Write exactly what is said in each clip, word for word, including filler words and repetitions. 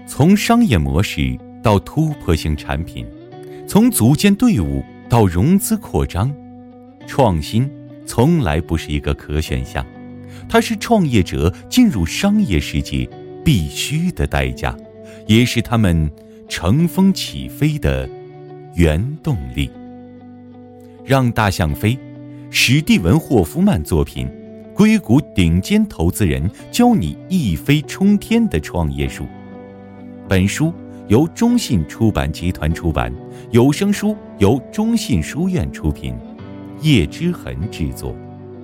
从商业模式到突破性产品，从组建队伍到融资扩张，创新从来不是一个可选项，它是创业者进入商业世界必须的代价，也是他们乘风起飞的原动力。让大象飞，史蒂文·霍夫曼作品，硅谷顶尖投资人教你一飞冲天的创业术。本书由中信出版集团出版，有声书由中信书院出品，叶之痕制作。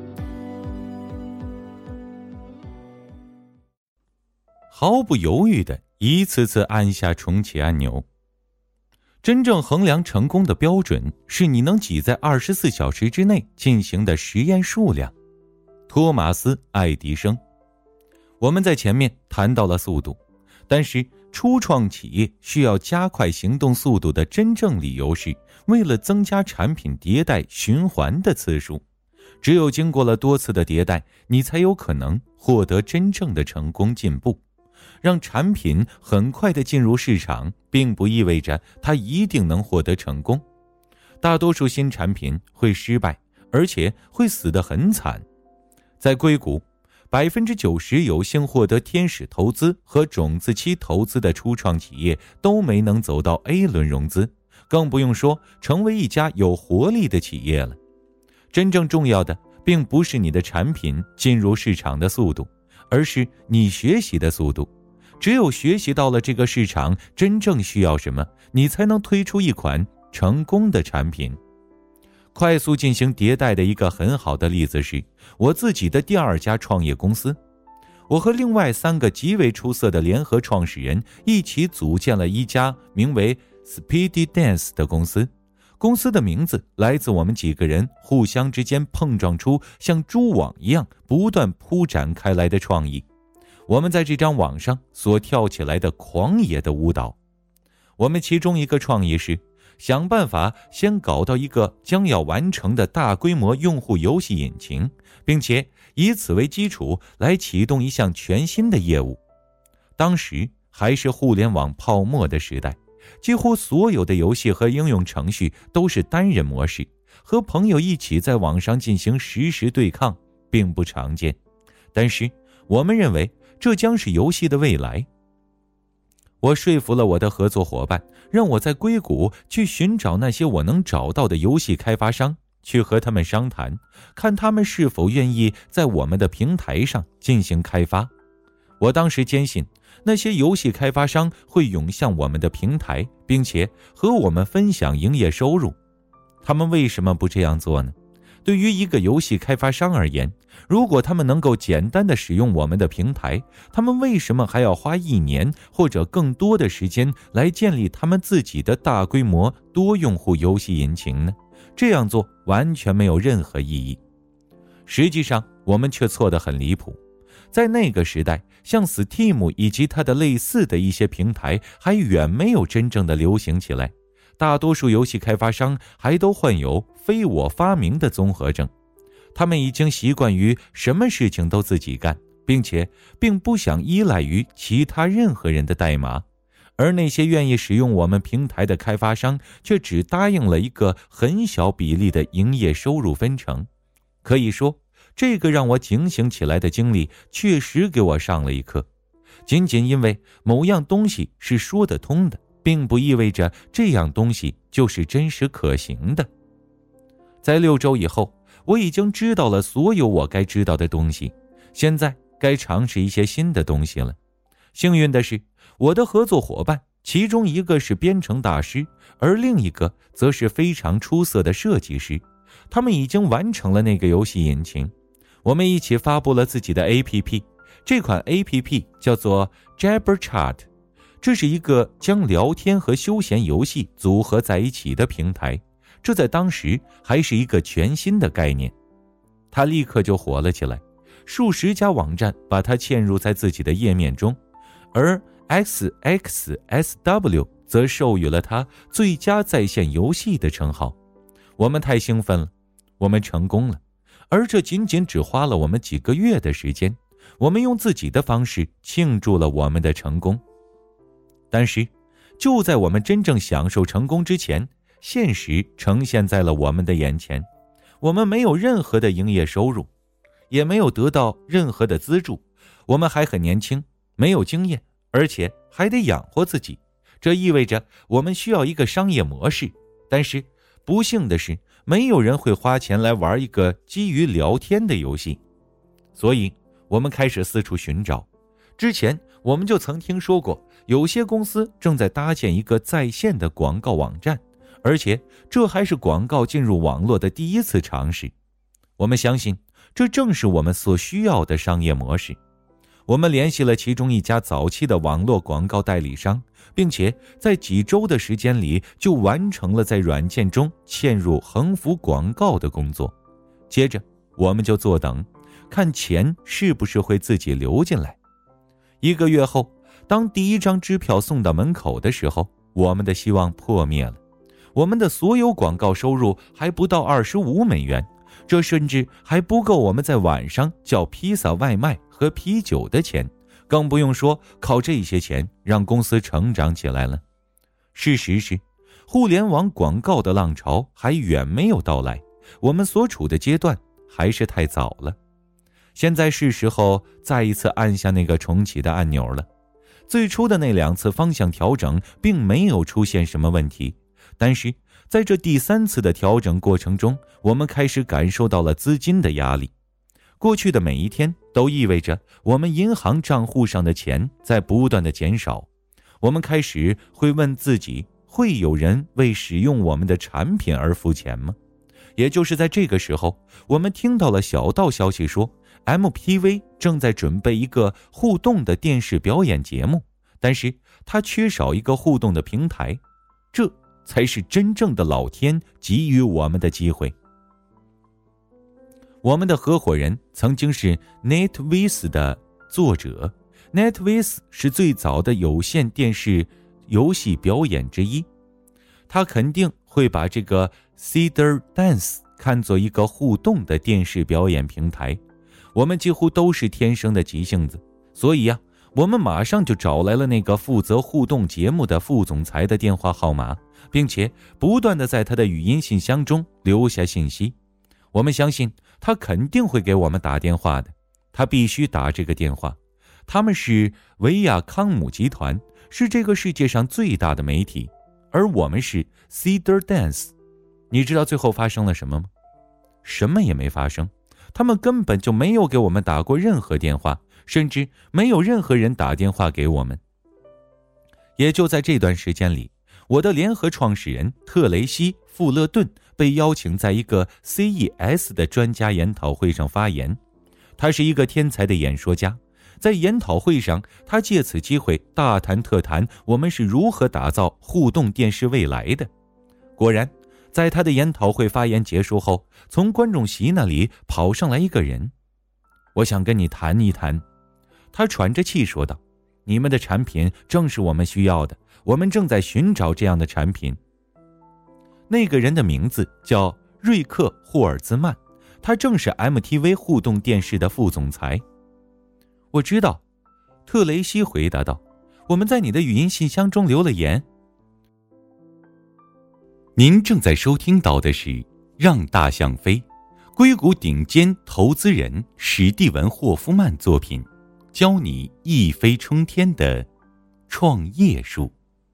毫不犹豫地一次次按下重启按钮。真正衡量成功的标准是你能挤在二十四小时之内进行的实验数量。托马斯·爱迪生。我们在前面谈到了速度，但是初创企业需要加快行动速度的真正理由是为了增加产品迭代循环的次数。只有经过了多次的迭代，你才有可能获得真正的成功进步。让产品很快地进入市场，并不意味着它一定能获得成功。大多数新产品会失败，而且会死得很惨。在硅谷，百分之九十有幸获得天使投资和种子期投资的初创企业都没能走到 A 轮融资，更不用说成为一家有活力的企业了。真正重要的并不是你的产品进入市场的速度，而是你学习的速度。只有学习到了这个市场真正需要什么，你才能推出一款成功的产品。快速进行迭代的一个很好的例子是我自己的第二家创业公司。我和另外三个极为出色的联合创始人一起组建了一家名为 Speedy Dance 的公司。公司的名字来自我们几个人互相之间碰撞出像蛛网一样不断铺展开来的创意。我们在这张网上所跳起来的狂野的舞蹈。我们其中一个创意是想办法先搞到一个将要完成的大规模用户游戏引擎，并且以此为基础来启动一项全新的业务。当时还是互联网泡沫的时代，几乎所有的游戏和应用程序都是单人模式，和朋友一起在网上进行实时对抗并不常见。但是我们认为这将是游戏的未来。我说服了我的合作伙伴，让我在硅谷去寻找那些我能找到的游戏开发商，去和他们商谈，看他们是否愿意在我们的平台上进行开发。我当时坚信，那些游戏开发商会涌向我们的平台，并且和我们分享营业收入。他们为什么不这样做呢？对于一个游戏开发商而言，如果他们能够简单地使用我们的平台，他们为什么还要花一年或者更多的时间来建立他们自己的大规模多用户游戏引擎呢？这样做完全没有任何意义。实际上，我们却错得很离谱。在那个时代，像 Steam 以及它的类似的一些平台还远没有真正的流行起来。大多数游戏开发商还都患有非我发明的综合症，他们已经习惯于什么事情都自己干，并且并不想依赖于其他任何人的代码。而那些愿意使用我们平台的开发商却只答应了一个很小比例的营业收入分成。可以说，这个让我警醒起来的经历确实给我上了一课。仅仅因为某样东西是说得通的，并不意味着这样东西就是真实可行的。在六周以后，我已经知道了所有我该知道的东西，现在该尝试一些新的东西了。幸运的是，我的合作伙伴其中一个是编程大师，而另一个则是非常出色的设计师。他们已经完成了那个游戏引擎。我们一起发布了自己的 A P P， 这款 A P P 叫做 Jabberchat，这是一个将聊天和休闲游戏组合在一起的平台，这在当时还是一个全新的概念。它立刻就火了起来，数十家网站把它嵌入在自己的页面中，而 X X S W 则授予了它最佳在线游戏的称号。我们太兴奋了，我们成功了，而这仅仅只花了我们几个月的时间。我们用自己的方式庆祝了我们的成功。 但是就在我们真正享受成功之前，现实呈现在了我们的眼前。我们没有任何的营业收入，也没有得到任何的资助，我们还很年轻，没有经验，而且还得养活自己。这意味着我们需要一个商业模式，但是不幸的是，没有人会花钱来玩一个基于聊天的游戏。所以我们开始四处寻找。之前我们就曾听说过，有些公司正在搭建一个在线的广告网站，而且这还是广告进入网络的第一次尝试。我们相信，这正是我们所需要的商业模式。我们联系了其中一家早期的网络广告代理商，并且在几周的时间里就完成了在软件中嵌入横幅广告的工作。接着我们就坐等，看钱是不是会自己流进来。一个月后，当第一张支票送到门口的时候，我们的希望破灭了。我们的所有广告收入还不到二十五美元，这甚至还不够我们在晚上叫披萨外卖和啤酒的钱，更不用说靠这些钱让公司成长起来了。事实是，互联网广告的浪潮还远没有到来，我们所处的阶段还是太早了。现在是时候再一次按下那个重启的按钮了。最初的那两次方向调整并没有出现什么问题，但是在这第三次的调整过程中，我们开始感受到了资金的压力。过去的每一天都意味着我们银行账户上的钱在不断的减少。我们开始会问自己，会有人为使用我们的产品而付钱吗？也就是在这个时候，我们听到了小道消息说 M T V 正在准备一个互动的电视表演节目，但是它缺少一个互动的平台，这才是真正的老天给予我们的机会。我们的合伙人曾经是 NetWiz 的作者， NetWiz 是最早的有线电视游戏表演之一，他肯定会把这个 Cedar Dance 看作一个互动的电视表演平台。我们几乎都是天生的急性子，所以呀、啊，我们马上就找来了那个负责互动节目的副总裁的电话号码，并且不断地在他的语音信箱中留下信息。我们相信他肯定会给我们打电话的，他必须打这个电话。他们是维亚康姆集团，是这个世界上最大的媒体，而我们是 Cedar Dance。 你知道最后发生了什么吗？什么也没发生，他们根本就没有给我们打过任何电话，甚至没有任何人打电话给我们。也就在这段时间里，我的联合创始人特雷西·富勒顿被邀请在一个 C E S 的专家研讨会上发言。他是一个天才的演说家，在研讨会上，他借此机会大谈特谈我们是如何打造互动电视未来的。果然，在他的研讨会发言结束后，从观众席那里跑上来一个人。我想跟你谈一谈，他喘着气说道，你们的产品正是我们需要的，我们正在寻找这样的产品。那个人的名字叫瑞克·霍尔兹曼，他正是 M T V 互动电视的副总裁。我知道，特雷西回答道，我们在你的语音信箱中留了言。您正在收听到的是《让大象飞》，硅谷顶尖投资人史蒂文·霍夫曼作品，教你一飞冲天的创业术。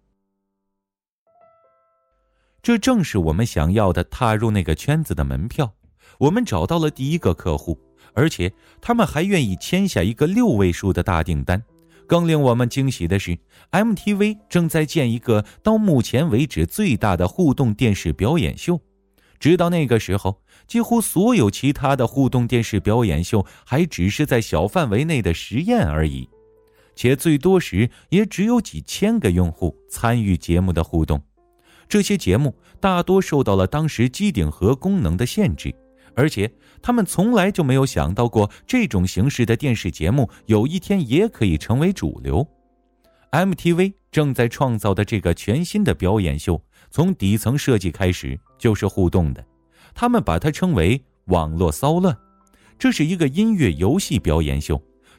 这正是我们想要的踏入那个圈子的门票。我们找到了第一个客户，而且他们还愿意签下一个六位数的大订单。更令我们惊喜的是， M T V 正在建一个到目前为止最大的互动电视表演秀。直到那个时候，几乎所有其他的互动电视表演秀还只是在小范围内的实验而已，且最多时也只有几千个用户参与节目的互动。这些节目大多受到了当时机顶盒功能的限制，而且他们从来就没有想到过这种形式的电视节目有一天也可以成为主流。 M T V 正在创造的这个全新的表演秀，从底层设计开始就是互动的，他们把它称为网络骚乱。这是一个音乐游戏表演秀，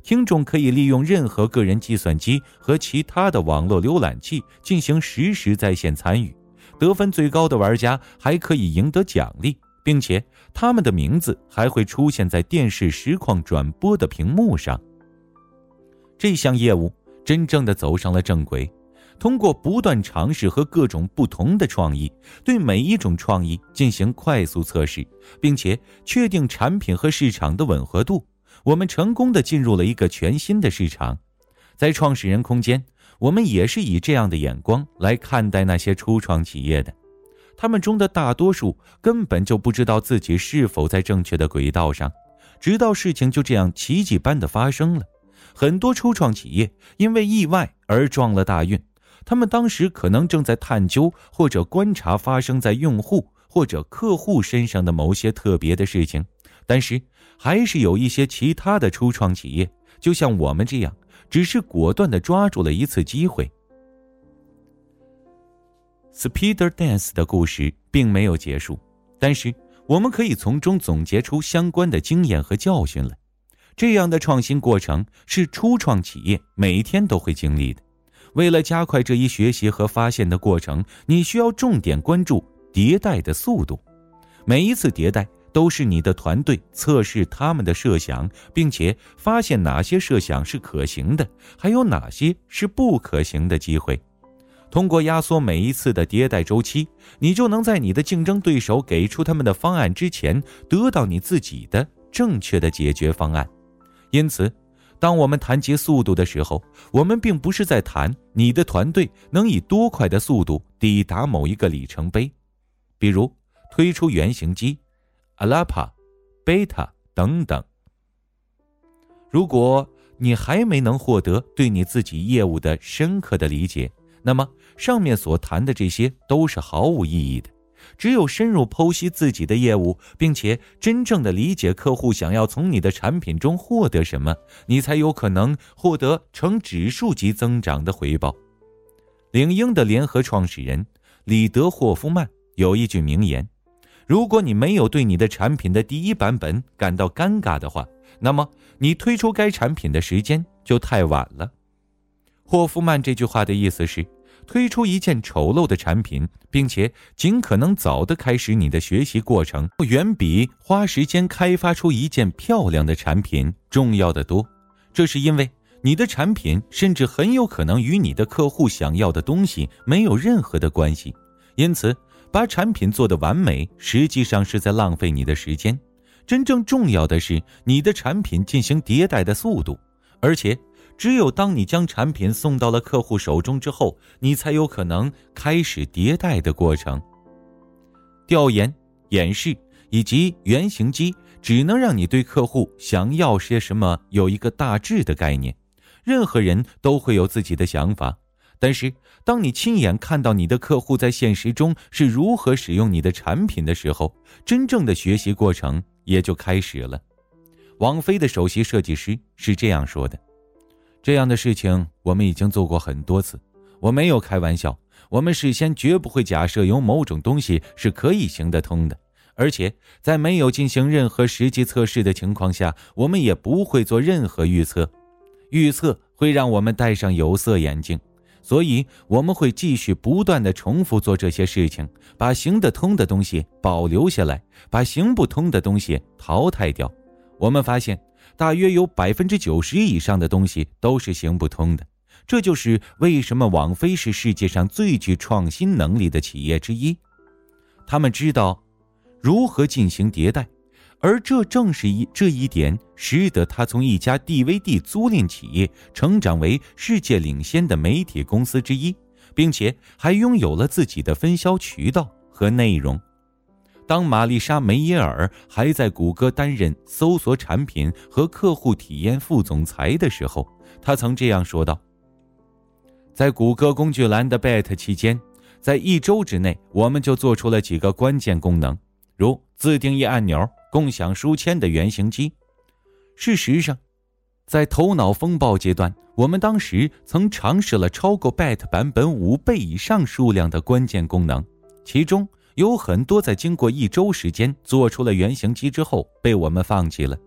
听众可以利用任何个人计算机和其他的网络浏览器进行实时在线参与，得分最高的玩家还可以赢得奖励，并且他们的名字还会出现在电视实况转播的屏幕上。这项业务真正的走上了正轨，通过不断尝试和各种不同的创意，对每一种创意进行快速测试，并且确定产品和市场的吻合度，我们成功地进入了一个全新的市场。在创始人空间，我们也是以这样的眼光来看待那些初创企业的，他们中的大多数根本就不知道自己是否在正确的轨道上，直到事情就这样奇迹般的发生了。很多初创企业因为意外而撞了大运，他们当时可能正在探究或者观察发生在用户或者客户身上的某些特别的事情，但是还是有一些其他的初创企业，就像我们这样，只是果断地抓住了一次机会。Speeder Dance 的故事并没有结束，但是我们可以从中总结出相关的经验和教训了。这样的创新过程是初创企业每天都会经历的。为了加快这一学习和发现的过程，你需要重点关注迭代的速度。每一次迭代都是你的团队测试他们的设想，并且发现哪些设想是可行的，还有哪些是不可行的机会。通过压缩每一次的迭代周期，你就能在你的竞争对手给出他们的方案之前，得到你自己的正确的解决方案。因此，当我们谈及速度的时候，我们并不是在谈你的团队能以多快的速度抵达某一个里程碑，比如推出原型机、Alpha、Beta 等等。如果你还没能获得对你自己业务的深刻的理解，那么上面所谈的这些都是毫无意义的。只有深入剖析自己的业务，并且真正的理解客户想要从你的产品中获得什么，你才有可能获得呈指数级增长的回报。领英的联合创始人里德·霍夫曼有一句名言：如果你没有对你的产品的第一版本感到尴尬的话，那么你推出该产品的时间就太晚了。霍夫曼这句话的意思是，推出一件丑陋的产品，并且尽可能早地开始你的学习过程，远比花时间开发出一件漂亮的产品重要得多。这是因为你的产品甚至很有可能与你的客户想要的东西没有任何的关系，因此把产品做得完美实际上是在浪费你的时间。真正重要的是你的产品进行迭代的速度，而且只有当你将产品送到了客户手中之后，你才有可能开始迭代的过程。调研、演示以及原型机只能让你对客户想要些什么有一个大致的概念。任何人都会有自己的想法，但是当你亲眼看到你的客户在现实中是如何使用你的产品的时候，真正的学习过程也就开始了。王菲的首席设计师是这样说的：这样的事情我们已经做过很多次，我没有开玩笑，我们事先绝不会假设有某种东西是可以行得通的，而且在没有进行任何实际测试的情况下，我们也不会做任何预测。预测会让我们戴上有色眼镜，所以我们会继续不断地重复做这些事情，把行得通的东西保留下来，把行不通的东西淘汰掉。我们发现大约有 百分之九十 以上的东西都是行不通的，这就是为什么网飞是世界上最具创新能力的企业之一。他们知道如何进行迭代，而这正是一这一点使得他从一家 D V D 租赁企业成长为世界领先的媒体公司之一，并且还拥有了自己的分销渠道和内容。当玛丽莎·梅耶尔还在谷歌担任搜索产品和客户体验副总裁的时候，她曾这样说道：在谷歌工具栏的 beta 期间，在一周之内我们就做出了几个关键功能，如自定义按钮、共享书签的原型机。事实上，在头脑风暴阶段，我们当时曾尝试了超过 beta 版本五倍以上数量的关键功能，其中有很多在经过一周时间做出了原型机之后被我们放弃了，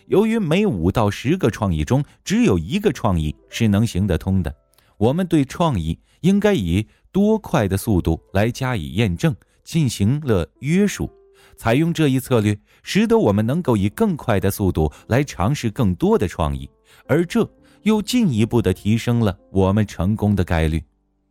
由于每五到十个创意中只有一个创意是能行得通的，我们对创意应该以多快的速度来加以验证，进行了约束。采用这一策略，使得我们能够以更快的速度来尝试更多的创意，而这又进一步地提升了我们成功的概率。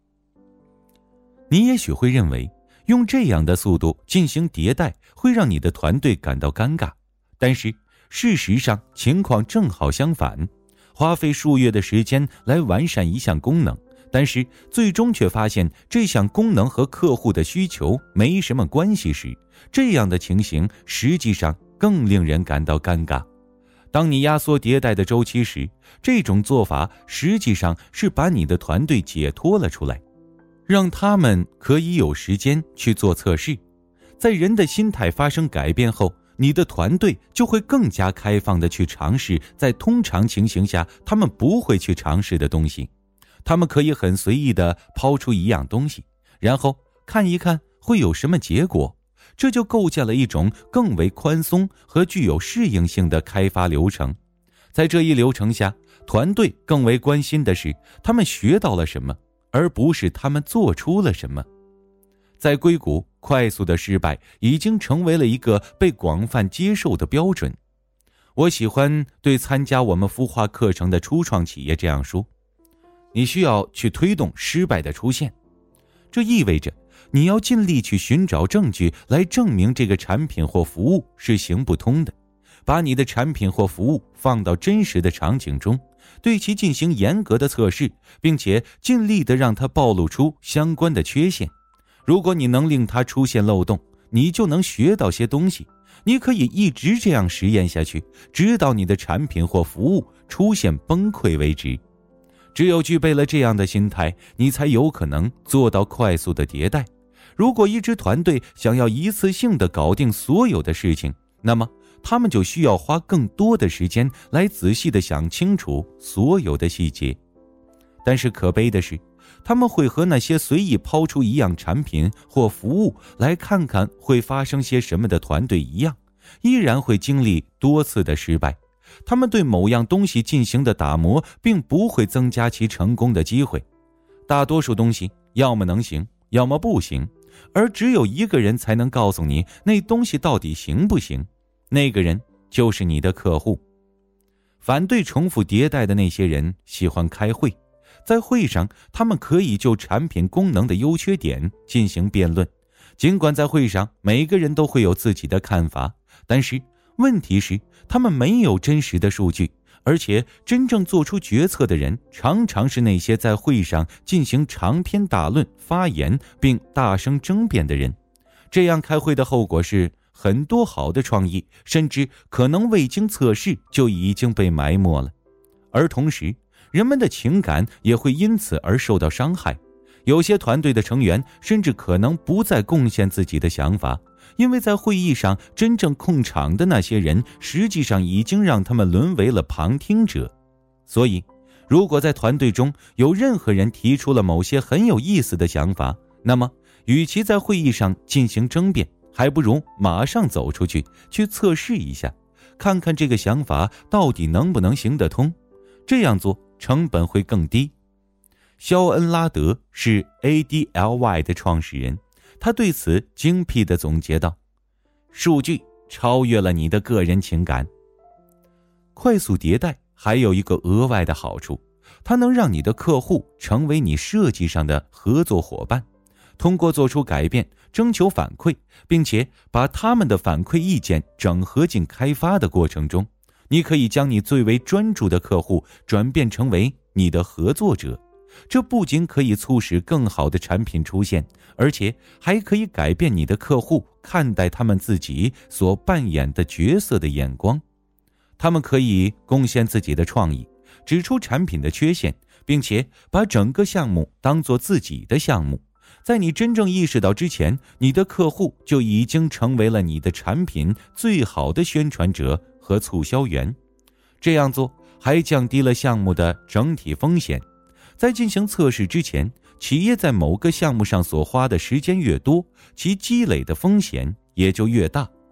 你也许会认为，用这样的速度进行迭代会让你的团队感到尴尬，但是事实上情况正好相反。花费数月的时间来完善一项功能，但是最终却发现这项功能和客户的需求没什么关系时，这样的情形实际上更令人感到尴尬。当你压缩迭代的周期时，这种做法实际上是把你的团队解脱了出来，让他们可以有时间去做测试。在人的心态发生改变后，你的团队就会更加开放地去尝试在通常情形下他们不会去尝试的东西。他们可以很随意地抛出一样东西，然后看一看会有什么结果。这就构建了一种更为宽松和具有适应性的开发流程。在这一流程下，团队更为关心的是他们学到了什么，而不是他们做出了什么。在硅谷，快速的失败已经成为了一个被广泛接受的标准。我喜欢对参加我们孵化课程的初创企业这样说：你需要去推动失败的出现。这意味着你要尽力去寻找证据来证明这个产品或服务是行不通的，把你的产品或服务放到真实的场景中，对其进行严格的测试，并且尽力地让它暴露出相关的缺陷。如果你能令它出现漏洞，你就能学到些东西。你可以一直这样实验下去，直到你的产品或服务出现崩溃为止。只有具备了这样的心态，你才有可能做到快速的迭代。如果一支团队想要一次性地搞定所有的事情，那么他们就需要花更多的时间来仔细地想清楚所有的细节。但是可悲的是，他们会和那些随意抛出一样产品或服务来看看会发生些什么的团队一样，依然会经历多次的失败。他们对某样东西进行的打磨并不会增加其成功的机会。大多数东西要么能行，要么不行，而只有一个人才能告诉你那东西到底行不行，那个人就是你的客户。反对重复迭代的那些人喜欢开会，在会上他们可以就产品功能的优缺点进行辩论。尽管在会上每个人都会有自己的看法，但是问题是他们没有真实的数据，而且真正做出决策的人常常是那些在会上进行长篇大论发言并大声争辩的人。这样开会的后果是，很多好的创意甚至可能未经测试就已经被埋没了，而同时人们的情感也会因此而受到伤害。有些团队的成员甚至可能不再贡献自己的想法，因为在会议上真正控场的那些人实际上已经让他们沦为了旁听者。所以如果在团队中有任何人提出了某些很有意思的想法，那么与其在会议上进行争辩，还不如马上走出去去测试一下，看看这个想法到底能不能行得通。这样做成本会更低。肖恩拉德是 A D L Y 的创始人，他对此精辟地总结道：数据超越了你的个人情感。快速迭代还有一个额外的好处，它能让你的客户成为你设计上的合作伙伴。通过做出改变，征求反馈，并且把他们的反馈意见整合进开发的过程中，你可以将你最为专注的客户转变成为你的合作者。这不仅可以促使更好的产品出现，而且还可以改变你的客户看待他们自己所扮演的角色的眼光。他们可以贡献自己的创意，指出产品的缺陷，并且把整个项目当作自己的项目。在你真正意识到之前，你的客户就已经成为了你的产品最好的宣传者和促销员。这样做还降低了项目的整体风险。在进行测试之前，企业在某个项目上所花的时间越多，其积累的风险也就越大。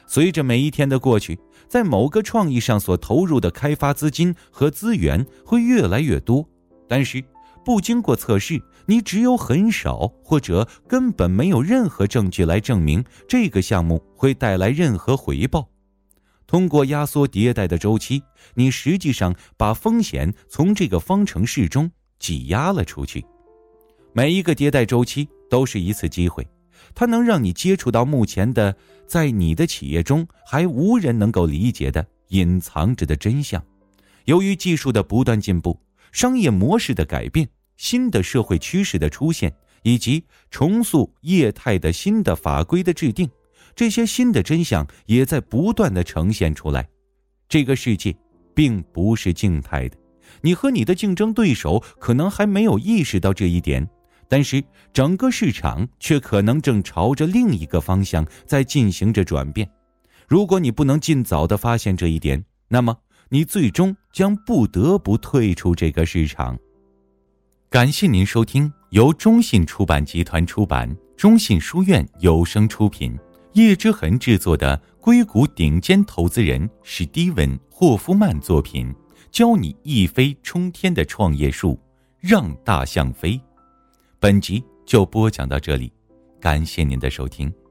随着每一天的过去，在某个创意上所投入的开发资金和资源会越来越多，但是不经过测试，你只有很少或者根本没有任何证据来证明这个项目会带来任何回报。通过压缩迭代的周期，你实际上把风险从这个方程式中挤压了出去。每一个迭代周期都是一次机会，它能让你接触到目前的在你的企业中还无人能够理解的隐藏着的真相。由于技术的不断进步，商业模式的改变，新的社会趋势的出现，以及重塑业态的新的法规的制定，这些新的真相也在不断地呈现出来。这个世界并不是静态的，你和你的竞争对手可能还没有意识到这一点，但是整个市场却可能正朝着另一个方向在进行着转变。如果你不能尽早地发现这一点，那么你最终将不得不退出这个市场。感谢您收听由中信出版集团出版，中信书院有声出品，叶之痕制作的硅谷顶尖投资人史蒂文·霍夫曼作品，教你一飞冲天的创业术，让大象飞。本集就播讲到这里，感谢您的收听。